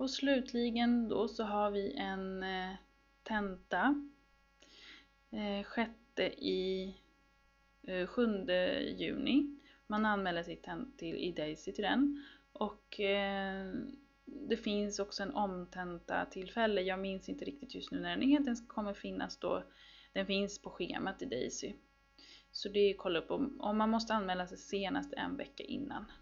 Och slutligen då så har vi en tenta 7 juni. Man anmäler sig till i Daisy till den. Och det finns också en omtenta tillfälle. Jag minns inte riktigt just nu när den är. Den kommer finnas då. Den finns på schemat i Daisy. Så det är kolla upp om man måste anmäla sig senast en vecka innan.